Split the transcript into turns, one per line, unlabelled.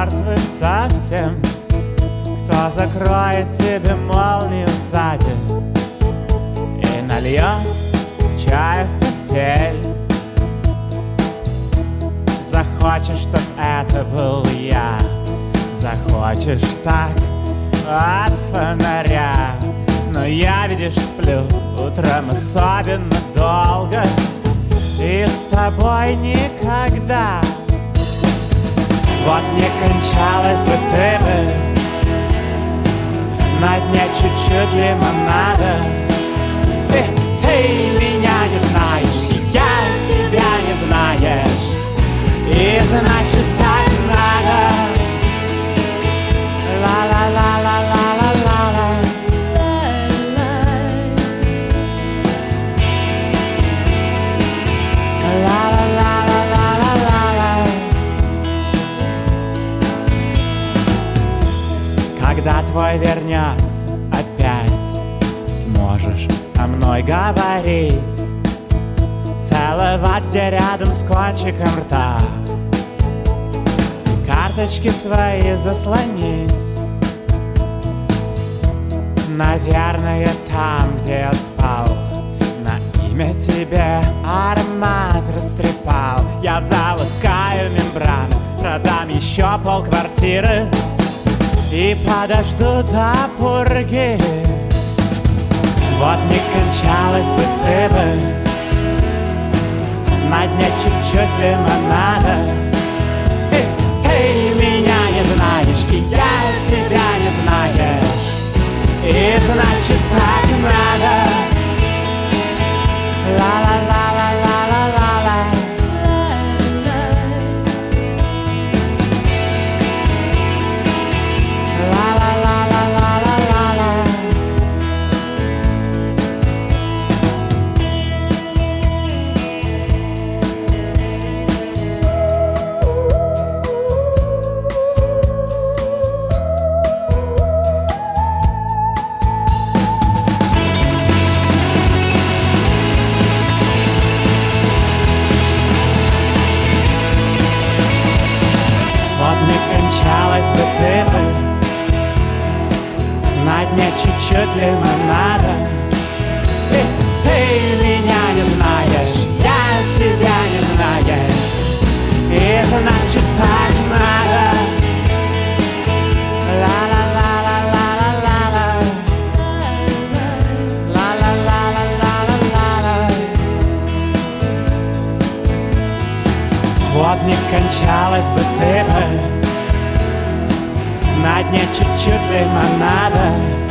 мертвым совсем, кто закроет тебе молнию сзади и нальет чай в постель. Захочешь, чтоб это был я, захочешь так от фонаря. Но я, видишь, сплю утром особенно долго, и с тобой никогда. Вот не кончалась бы ты бы, на дне чуть-чуть лимонада. Ты меня не знаешь, я тебя не знаешь, и значит так надо. Ла-ла-ла-ла-ла-ла-ла-ла. Ла-ла-ла-ла-ла-ла-ла. Когда твой вернется опять, сможешь со мной говорить, целовать, где рядом с кончиком рта, карточки свои заслонить. Наверное, там, где я спал, на имя тебе аромат растрепал. Я заласкаю мембрану, продам еще полквартиры и подожду до пурги. Вот не кончалась бы ты бы, на дне чуть-чуть лимонада. Ты меня не знаешь, и я тебя не знаешь, и значит так надо. Ла-ла-ла-ла-ла-ла-ла. Ла-ла-ла-ла-ла-ла-ла. Кончалась бы ты бы, на дне чуть-чуть лимонада. Ты меня не знаешь, я тебя не знаешь, и значит так надо. Ла-ла-ла-ла-ла-ла-ла. Ла-ла-ла-ла-ла-ла-ла. Вот не кончалась бы ты бы, на дне чуть-чуть лимонада.